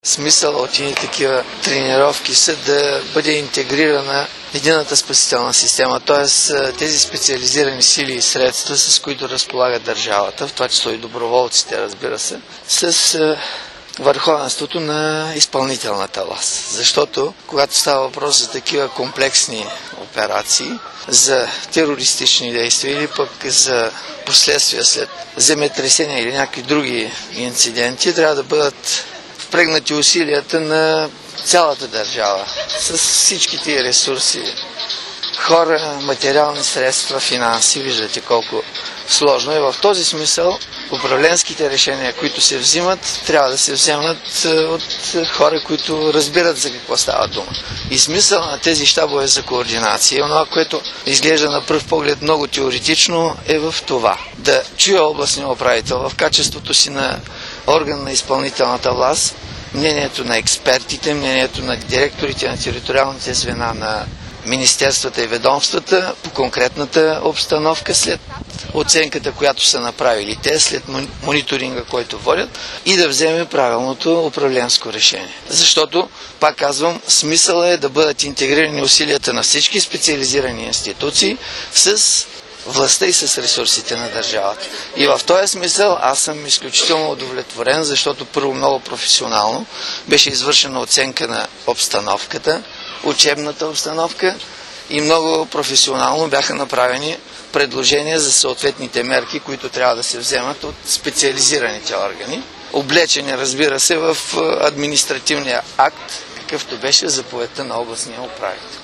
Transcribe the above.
Смисъл от едни такива тренировки са да бъде интегрирана единната спасителна система, т.е. тези специализирани сили и средства, с които разполага държавата, в това число и доброволците, разбира се, с върховенството на изпълнителната власт. Защото, когато става въпрос за такива комплексни операции, за терористични действия или пък за последствия след земетресения или някакви други инциденти, трябва да бъдат впрегнати усилията на цялата държава с всичките ресурси, хора, материални средства, финанси. Виждате колко сложно е. В този смисъл управленските решения, които се взимат, трябва да се вземат от хора, които разбират за какво става дума. И смисъл на тези щабове за координация, това, което изглежда на пръв поглед много теоретично, е в това. Да чуе областния управител в качеството си на орган на изпълнителната власт, мнението на експертите, мнението на директорите на териториалните звена на министерствата и ведомствата по конкретната обстановка след оценката, която са направили те, след мониторинга, който водят, и да вземе правилното управленско решение. Защото, пак казвам, смисъл е да бъдат интегрирани усилията на всички специализирани институции с властта и с ресурсите на държавата. И в този смисъл аз съм изключително удовлетворен, защото първо много професионално беше извършена оценка на обстановката, учебната обстановка, и много професионално бяха направени предложения за съответните мерки, които трябва да се вземат от специализираните органи, облечени, разбира се, в административния акт, какъвто беше заповедта на областния управител.